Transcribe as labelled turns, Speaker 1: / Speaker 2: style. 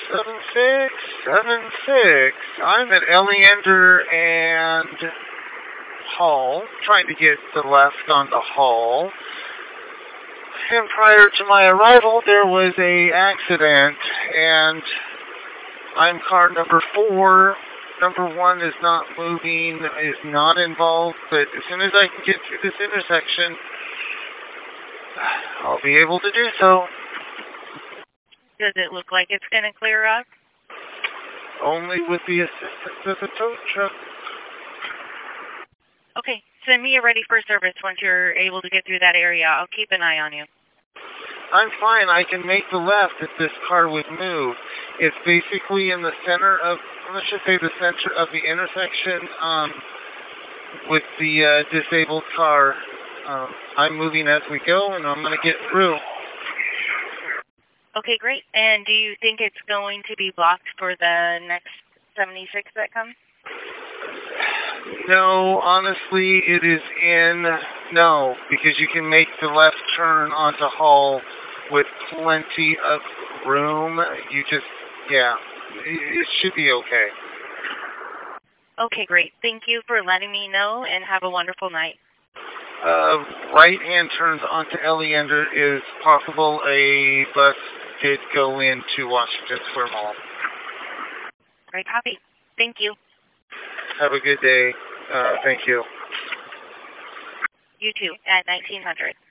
Speaker 1: 7676. I'm at Eleander and Hall, trying to get the left onto Hall. And prior to my arrival, there was a accident, and I'm car number 4. Number 1 is not moving, is not involved, but as soon as I can get through this intersection, I'll be able to do so.
Speaker 2: Does it look like it's going to clear up?
Speaker 1: Only with the assistance of the tow truck.
Speaker 2: Okay, send me a ready for service once you're able to get through that area. I'll keep an eye on you.
Speaker 1: I'm fine. I can make the left if this car would move. It's basically in the center of, let's just say the center of the intersection with the disabled car. I'm moving as we go, and I'm going to get through.
Speaker 2: Okay, great. And do you think it's going to be blocked for the next 76 that comes?
Speaker 1: No, honestly, it is no, because you can make the left turn onto Hall with plenty of room. It should be okay.
Speaker 2: Okay, great. Thank you for letting me know, and have a wonderful night.
Speaker 1: Right-hand turns onto Eleander is possible. A bus did go into Washington Square Mall.
Speaker 2: Great copy. Thank you.
Speaker 1: Have a good day. Thank you.
Speaker 2: You too, at 1900.